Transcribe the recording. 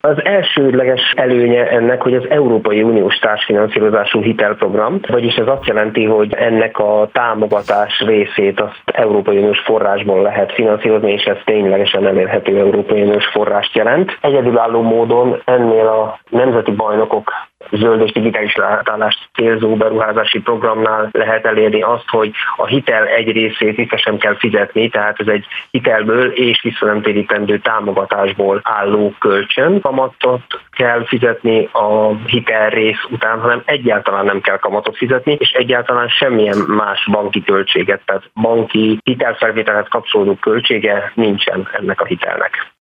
Az elsődleges előnye ennek, hogy az Európai Uniós társfinanszírozású hitelprogram, vagyis ez azt jelenti, hogy ennek a támogatás részét azt Európai Uniós forrásból lehet finanszírozni, és ez ténylegesen elérhető Európai Uniós forrást jelent. Egyedülálló módon ennél a nemzeti bajnokok zöld és digitális átállást célzó beruházási programnál lehet elérni azt, hogy a hitel egy részét vissza sem kell fizetni, tehát ez egy hitelből és visszanemtérítendő támogatásból álló kölcsön. Kamatot kell fizetni a hitel rész után, hanem egyáltalán nem kell kamatot fizetni, és egyáltalán semmilyen más banki költséget, tehát banki hitelfelvételhez kapcsolódó költsége nincsen ennek a hitelnek.